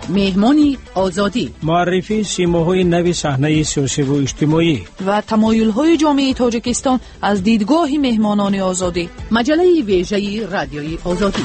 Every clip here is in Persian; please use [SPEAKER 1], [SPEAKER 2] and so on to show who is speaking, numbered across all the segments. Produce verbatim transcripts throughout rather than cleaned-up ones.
[SPEAKER 1] مهمانی آزادی،
[SPEAKER 2] معرفی سیماهای نوی صحنه سیاسی و اجتماعی
[SPEAKER 3] و تمایل‌های جامعه تاجیکستان از دیدگاه مهمانان آزادی.
[SPEAKER 1] مجله ویژه رادیوی آزادی.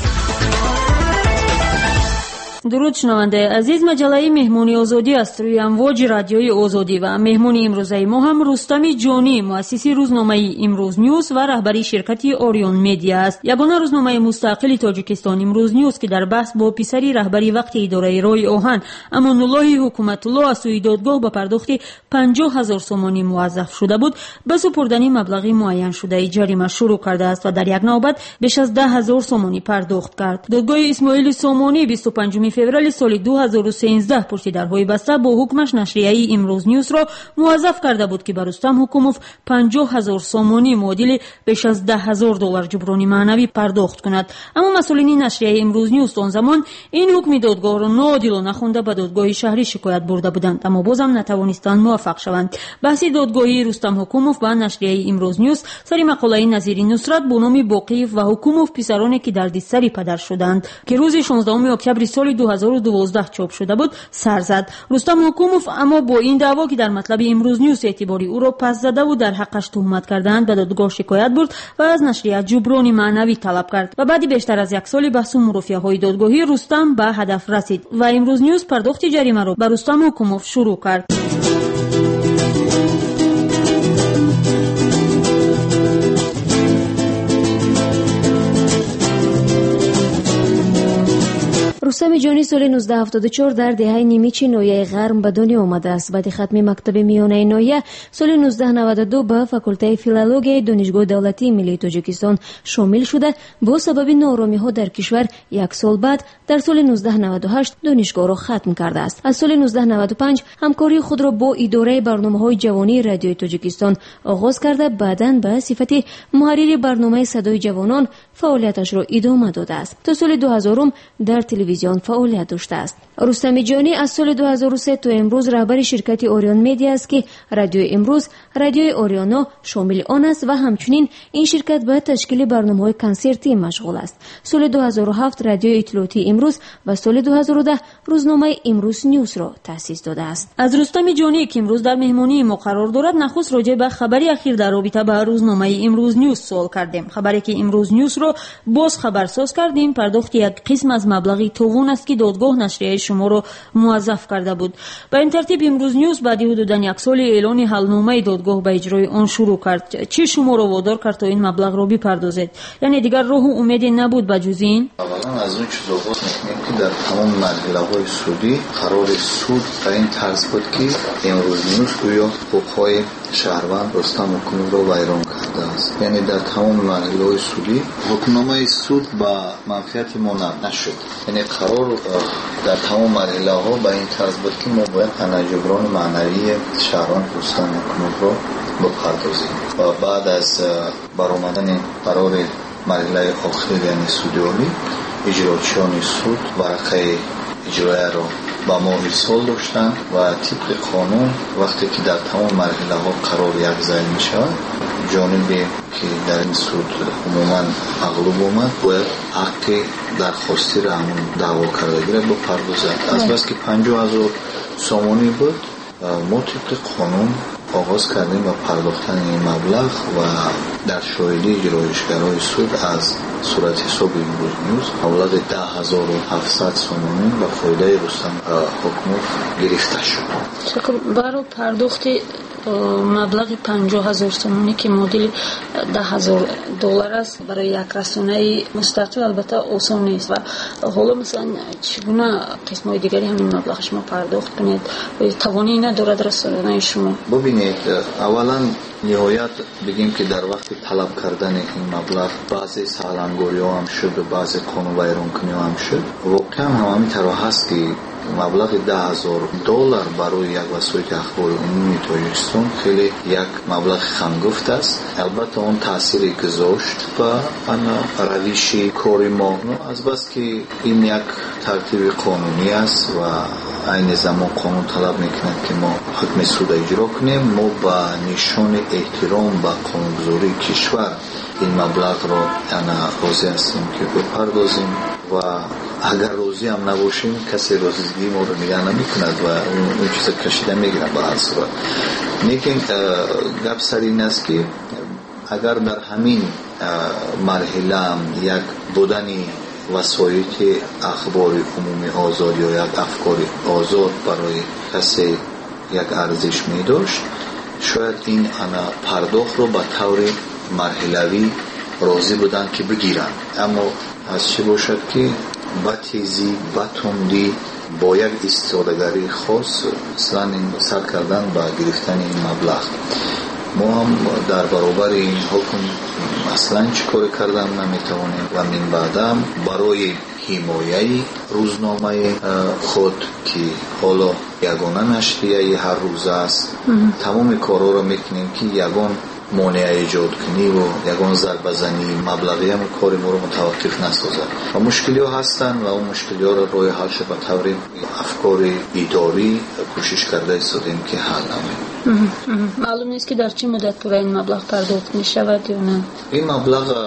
[SPEAKER 4] درود شنونده عزیز، مجله مهمانی آزادی است روی امواج رادیوی آزادی و مهمانی امروزه ما هم رستم جانی، مؤسس روزنامه امروز نیوز و رهبری شرکت اوریون مدیا است. یگانه روزنامه مستقل تاجیکستان امروز نیوز که در بحث با پسری رهبری وقت اداره رای آهن امان الله حکومت الله از سوی دادگاه به پرداخت پنجاه هزار سومانی موظف شده بود، به سپردن مبلغی معین شده جریمه شروع کرده است و در یک نوبت بیش از ده هزار سومانی پرداخت کرد. دادگاه اسماعیل سامانی بیست و پنجم فوریه سال دو هزار و سیزده پشت درهای بسته با حکمش نشریه امروز نیوز را موظف کرده بود که بر رستم حکوموف پنجاه هزار سومانی معادل بیش از ده هزار دلار جبرانی معنوی پرداخت کند. اما مسئولین نشریه امروز نیوز آن زمان این حکم دادگاه را ناعادلانه خوانده به دادگاه شهری شکایت برده بودند، اما بازم نتوانستند موفق شوند. بحث دادگاهی رستم حکوموف با نشریه امروز نیوز سری مقاله نظیر نصرت با نام باقیف و حکوموف پسرانی که دردسر پدر شدند که روز شانزدهم اکتبر سال دو هزار و دوازده چاپ شده بود سر زد. رستم حکوموف اما با این دعوا که در مطلب امروز نیوز اعتباری او را پس زده و در حقش تهمت کردند به دادگاه شکایت برد و از نشریه جبران معنوی طلب کرد و بعد بیشتر از یک سال بحث و مرافعه‌های دادگاهی رستم به هدف رسید و امروز نیوز پرداخت جریمه را به رستم حکوموف شروع کرد.
[SPEAKER 5] رستم جانی سال نوزده هفتاد و چهار در دهه نیمچه ناحیه غرب به دنیا آمده است. بعد ختم مکتب میانه ناحیه سال نوزده نود و دو به فاکولته فیلولوژی دانشگاه دولتی ملی تاجیکستان شامل شده. با سبب ناآرامی‌ها در کشور یک سال بعد در سال نوزده نود و هشت دانشگاه را ختم کرده است. از سال نوزده نود و پنج همکاری خود را با اداره برنامه‌های جوانی رادیوی تاجیکستان آغاز کرده، بعداً به صفت محرر برنامه صدای جوانان فعالیتش را ادامه داده است. تا سال دو هزار در تلویزیون فعالیت داشته است. رستم جانی از سال دو هزار و سه تا امروز رهبر شرکت اوریون مدیا است که رادیو امروز، رادیوی اوریانا شامل آن است و همچنین این شرکت به تشکیل برنامه‌های کنسرتی مشغول است. سال دو هزار و هفت رادیو اطلاعاتی امروز و سال دو هزار و ده روزنامه امروز نیوز را تأسیس داده است.
[SPEAKER 4] از رستم جانی که امروز در مهمانی ما قرار دارد نخست راجع به خبری اخیر در رابطه با روزنامه امروز نیوز سوال کردیم. خبری که امروز نیوز را باز خبرساز کردیم پرداخت یک قسم از مبلغی توون است که دادگاه نشریه شما را موظف کرده بود. به این ترتیب امروز نیوز بعد حدود یک سال اعلان حلنامه دادگاه به اجرای آن شروع کرد. چه شما را وادار کرد تا این مبلغ را بپردازید؟ یعنی دیگر راه و امیدی نبود به جز این؟
[SPEAKER 6] اولا از اون چیزا بود که در تمام مرحله‌های سودی قرار سود به این طرز بود که امروز نیوز گویا حقوق‌های شهروند رستم حکومت را ویران کرده است. یعنی در تمام مرحله‌های سودی حکمنامه سود با منفعت ما نشد. یعنی قرار در تمام مرحله‌ها به این طرز بود که ما باید جبران معنوی شهروند رستم حکومت را بپردازیم و بعد از برآمدن قرار مرحله آخر یعنی سودیابی اجراتچیان سود ورقه اجرایی را با ما ارسال داشتن و طبق قانون وقتی که در تمام مرحله ها قرار یک ضعیف می شود جانبی که در این سود عموما مغلوب اومد باید حق درخواستی را همون دعوا کردگی را بپردازد. از بس که پنجاه هزار سومانی بود ما طبق قانون آغاز کردیم و پرداختن این مبلغ و در شاهدی اجرایشگرای سود از صورت حساب امروز نیوز مبلغ ده هزار و هفتصد سومانی و فایده رستم حکومت گرفته شد.
[SPEAKER 4] برای پرداخت مبلغ پنجاه هزار سومانی که معادل ده هزار دلار است برای یک رسانه مستقل البته آسان نیست و حالا مثلا چگونه قسم‌های دیگری همین مبلغ شما پرداخت کنید و توانی ندارد رسانه شما؟
[SPEAKER 6] ببینید اولا نهایت بگیم که در وقت طلب کردن این مبلغ بعضی سالانگوری ها هم شد و بعضی قانون ویران کنی هم شد. واقعا هم همین طرح هست که مبلغ ده هزار دلار برای یک وسایل اخبار عمومی تاجیکستان خیلی یک مبلغ خنگفت است. البته اون تأثیری گذاشت و انا روش کاری ما از بس که این یک ترتیب قانونی است و این زمان قانون طلب میکنه که ما حکم سود اجرا کنیم. ما با نشان احترام به قانونگذاری کشور این مبلغ را انا راضی هستیم که بپردازیم و اگر روزی هم نباشیم کسی روزیگی ما رو نگاه نمیکند و اون چیز کشیده میگیرن به هر صورت. لیکن گپ سر این است که اگر در همین مرحله هم یک بودنی وسایل اخبار عمومی آزاد یا یک افکار آزاد برای کسی یک ارزش می داشت، شاید این انا پرداخت رو به طور مرحلوی راضی بودن که بگیرن. اما از چه باشد که با تیزی با تندی با یک استفاده‌گری خاص اصلا این سر کردن با گرفتن این مبلغ. ما هم در برابر این حکم اصلا چی کار کردن نمیتوانیم و من بعدم برای حمایه روزنامه خود که حالا یگانه نشریه هر روز است تمام کارها رو میکنیم که یگان مانع ایجاد کنی و یگان ضربه زنی مبلغی هم کار ما رو متوقف نسازد و مشکلی ها هستن و اون مشکلی ها رو روی حلش به طور افکار اداری کوشش کرده ایستادیم که حل نمید.
[SPEAKER 4] معلوم نیست که در چه مدت پورا این مبلغ پرداخت می شود یا نه؟
[SPEAKER 6] این مبلغ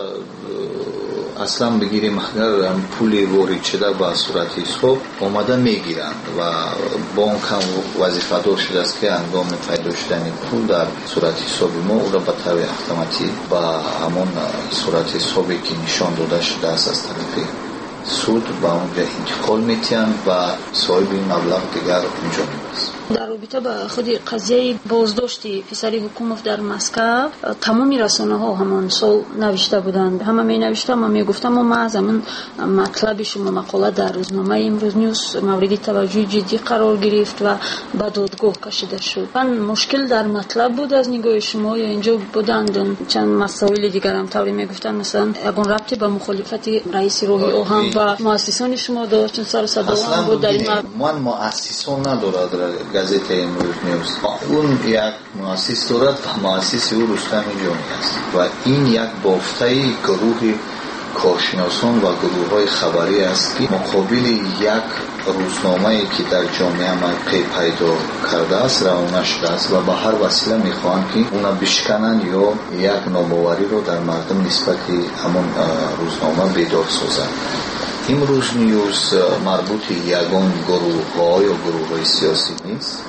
[SPEAKER 6] اصلا بگیریم اگر هم پولی وارد شده به صورت حساب آمده میگیرند و بانک هم وظیفه دار شده است که هنگام پیدا شدن پول در صورت حساب ما او را به طور اتوماتیک با همون صورت حسابی که نشان داده شده است از طرف سود با اونجا انتقال میتین و صاحب این مبلغ دیگر اونجا میبرد.
[SPEAKER 4] در رابطه با خود قضیه بازداشت پسر حکومت در مسکو تمامی رسانه ها همان سال نوشته بودند، همه می نوشته ما می گفتم و ما از همون مطلب شما مقاله در روزنامه امروز نیوز مورد توجه جدی قرار گرفت و به دادگاه کشیده شد. من مشکل در مطلب بود از نگاه شما یا اینجا بودند چند مسائل دیگر هم طوری می گفتن مثلا اگه ربطی به مخالفت رئیس روحی اوهام و مؤسسان شما داشت چون سر صدا هم بود در این
[SPEAKER 6] من مؤسسان ندارد گازete امروز نیوز اون یک مؤسس دارد و مؤسس او رستم جانی است و این یک بافته گروه کارشناسان و گروه های خبری است که مقابل یک روزنامه که در جامعه ما پیدا کرده است رعایت شده است و به هر وسیله میخواهند که اونا بشکنن یا یک ناباوری رو در مردم نسبت همون روزنامه بیدار سازند. امروز نیوز مربوط یگان گروه ها یا گروه های سیاسی نیست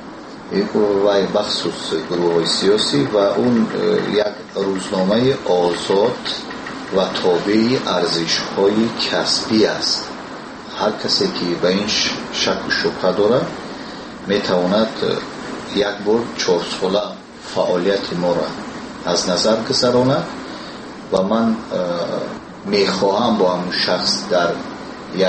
[SPEAKER 6] و بخصوص گروه های سیاسی و اون یک روزنامه آزاد و تابع ارزش های کسبی است. هر کسی که به این شک و شبهه داره میتواند یک بار چهار ساله فعالیت ما را از نظر گذراند و من میخواهم با همون شخص در یک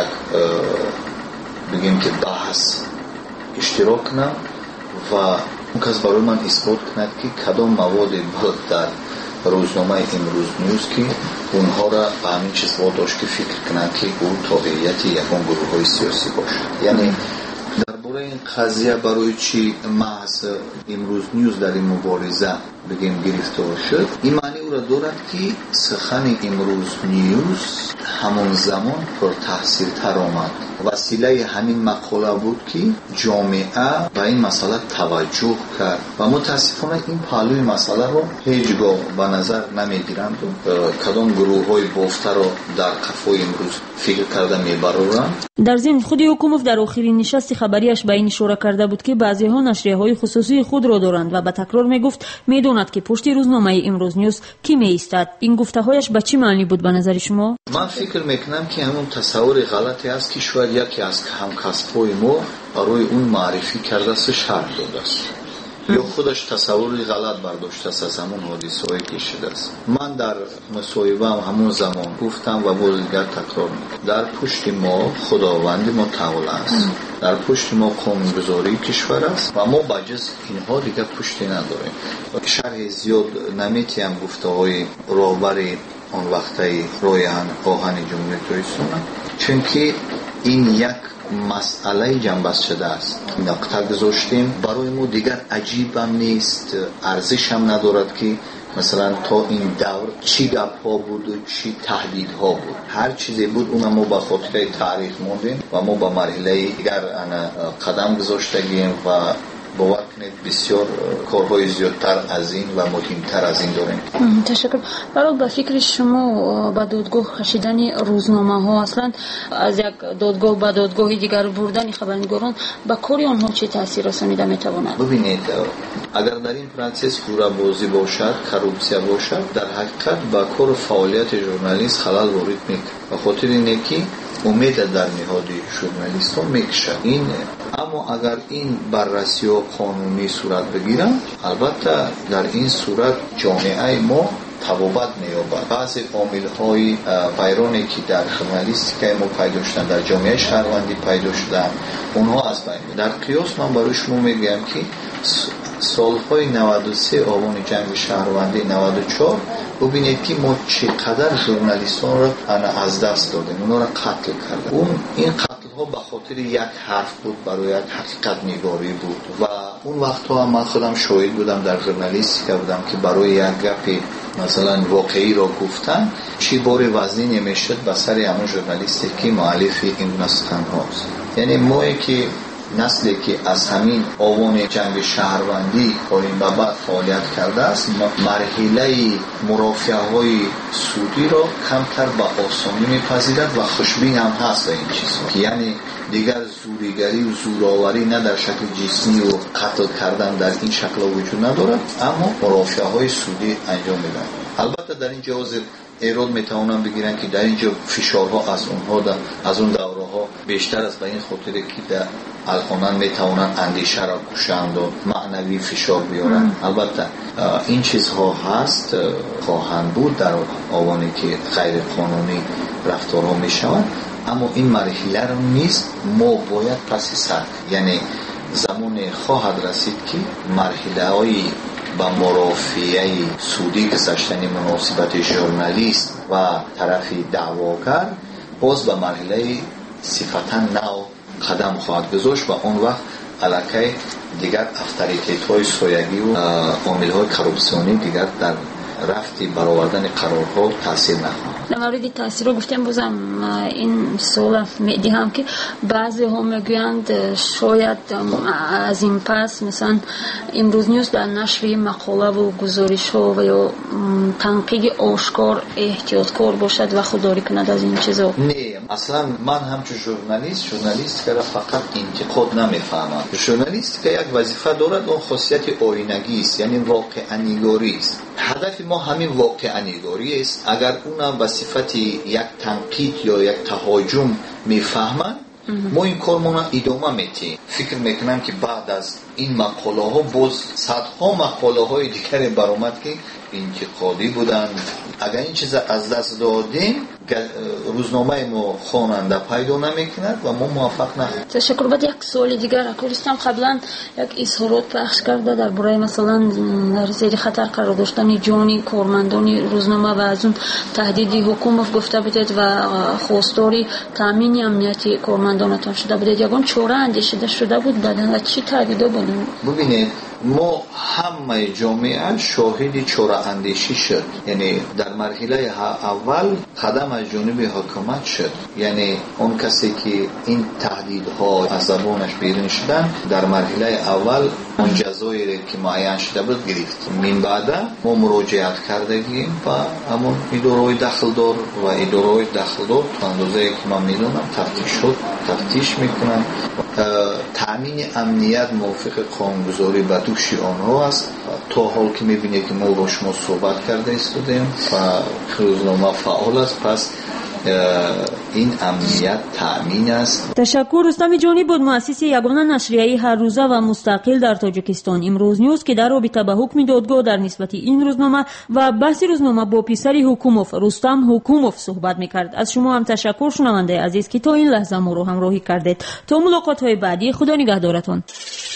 [SPEAKER 6] بگیم که بحث اشتراک کنم و اون کس برای من اثبات کند که کدام مواد بود در روزنامه امروز نیوز که اونها را به همین چیز واداشت که فکر کنند که او تابعیت یکان گروه های سیاسی باشد. یعنی درباره این قضیه برای چی محض امروز نیوز در این مبارزه بگیم گرفتار شد، این معنی او را دارد که سخن امروز نیوز همون زمان پر تحصیل تر آمد. وسیله همین مقاله بود که جامعه به این مسئله توجه کرد و متاسفانه این پهلوی مسئله رو هیچگاه به نظر نمیگیرند و کدام گروه های بافته رو در قفای امروز فکر کرده میبرورند.
[SPEAKER 4] در ضمن خود حکومت در آخرین نشست خبریش به این اشاره کرده بود که بعضی ها نشریه های خصوصی خود را دارند و به تکرار میگفت میدوند که پشت روزنامه امروز نیوز کی می ایستد. این گفته هایش به چی معنی بود به نظر شما؟
[SPEAKER 6] من فکر میکنم که همون تصور غلطی است که شاید یکی از همکسب‌های ما برای اون معرفی کرده است شرح داده است یا خودش تصور غلط برداشته است از همون حادثه‌ای که شده است. من در مصاحبه همون زمان گفتم و باز دیگر تکرار میکنم در پشت ما خداوند متعال است، در پشت ما قانونگذاری کشور است و ما بجز اینها دیگر پشتی نداریم. شرح زیاد نمیتونم گفته های راهبر آن وقتی رویان آهن جمهوری اسلامی چون که این یک مسئله جنبش شده است. نقطه گذاشتیم برای ما دیگر عجیب هم نیست، ارزش هم ندارد که مثلا تا این دور چی گپ ها بود و چی تهدید ها بود. هر چیزی بود اون ما با خاطره تاریخ موندیم و ما با مرحله دیگر قدم گذاشتگیم و باور کنید بسیار کارهای زیادتر از این و مهمتر از این داریم.
[SPEAKER 4] تشکر. برای با فکر شما با دادگاه کشیدن روزنامه ها اصلا از یک دادگاه به دادگاه دیگر بردن خبرنگاران با کاری آنها چه تاثیر رسانیده میتواند؟
[SPEAKER 6] ببینید اگر در این پروسس پورا بازی باشد، کروپسیا باشد، در حقیقت با کار فعالیت ژورنالیست خلل وارد میکنه. به خاطر اینه که امید در نهاد ژورنالیست ها میکشد این. اما اگر این بررسی و قانونی صورت بگیرند، البته در این صورت جامعه ما تبابت می‌یابد. بعضی عامل‌های ویرانی که در ژورنالیستیک ما پیدا شدن، در جامعه شهروندی پیدا شدن، اونها از بین می‌رن. در قیاس من برای شما میگم که سالهای نود و سه آبان جنگ شهروندی نود و چهار ببینید که ما چقدر ژورنالیستان را از دست دادیم، اونا را قتل کردیم. اون این قتل ها به خاطر یک حرف بود، برای یک حقیقت نگاری بود و اون وقتها هم من خودم شاهد بودم، در ژورنالیستیک بودم که برای یک گپ مثلا واقعی را گفتن چی بار وزنی نمیشد به سر همون ژورنالیستی که مؤلف این نسخه هاست. یعنی ما که نسلی که از همین آوان جنگ شهروندی این به بعد فعالیت کرده است، مرحله مرافعه های سودی را کمتر به آسانی میپذیرد و خوشبین هم هست این چیزها که یعنی دیگر زوریگری و زوراوری نه در شکل جسمی و قتل کردن در این شکل وجود ندارد، اما مرافعه های سودی انجام میدن. البته در این جواز ایراد میتوانن بگیرن که در اینجا فشارها از اونها در از اون دوره ها بیشتر است، به این خاطر که در الان میتوانن اندیشه را کشند و معنوی فشار بیارن. البته این چیزها هست، خواهند بود در آوانی که غیر قانونی رفتارها میشوند، اما این مرحله رو نیست. ما باید پس سر، یعنی زمان خواهد رسید که مرحله های با مرافعه سودی گذاشتن مناسبت ژورنالیست و طرف دعواگر باز به مرحله صفتا نو قدم خواهد گذاشت و اون وقت علاقه دیگر اتوریته های سویگی و عامل های کروپسیونی دیگر در رفتی برآوردن قرارها تاثیر نخواهد.
[SPEAKER 4] در مورد تاثیر رو گفتم، بازم این سوال میدیم که بعضی ها میگویند شاید از این پس مثلا امروز نیوز در نشر مقاله و گزارش ها و یا تنقیق آشکار احتیاطکار باشد و خودداری کند از این چیزا.
[SPEAKER 6] نه، اصلا من همچون ژورنالیست ژورنالیست که فقط انتقاد نمیفهمم. ژورنالیست که یک وظیفه دارد، اون خاصیت آینگی است، یعنی واقع نگاری است. هدف ما همین واقع نگاری است. اگر اونم به صفت یک تنقید یا یک تهاجم میفهمن، ما این کارمون ادامه میدیم. فکر میکنم که بعد از این مقاله ها باز صدها مقاله های دیگری برآمد که انتقادی بودن. اگر این چیز از دست دادیم، روزنامه ما خواننده پیدا نمیکند و ما موفق نشدیم.
[SPEAKER 4] تشکر. بعد یک سوال دیگر اکوریستم قبلا یک اظهارات پخش کرده درباره مثلا در زیر خطر قرار داشتن جان کارمندان روزنامه و از اون تهدید حکومت گفته بودید و خواستاری تامین امنیتی کارمندانتان شده بودید. یگان چوره اندیشیده شده بود بعدن و چی تهدیدا بود؟
[SPEAKER 6] ببینید ما همه جامعه شاهد چوره اندیشی شد. یعنی در مرحله اول قدم از جانب حکومت شد، یعنی اون کسی که این تهدیدها از زبانش بیرون شدن در مرحله اول اون جزایی که معین شده بود گرفت. من بعد ما مراجعت کردیم و همون اداره داخلدار و اداره داخلدار تا اندازه که من میدونم تفتیش شد، تفتیش میکنن. تامین امنیت موافق قانونگذاری به دوش آنها است. تا حال که میبینید که ما با شما صحبت کرده استودیم و روزنامه فعال است، پس این امنیت تأمین است.
[SPEAKER 4] تشکر. رستم جانی بود، مؤسس یگانه نشریه هر روزه و مستقل در تاجیکستان امروز نیوز، که در رابطه به حکم دادگاه در نسبت این روزنامه و بحث روزنامه با پسر حکوموف رستم حکوموف صحبت میکرد. از شما هم تشکر شنونده عزیز که تا این لحظه ما رو همراهی کردید. تا ملاقات های بعدی، خدا نگهدارتون.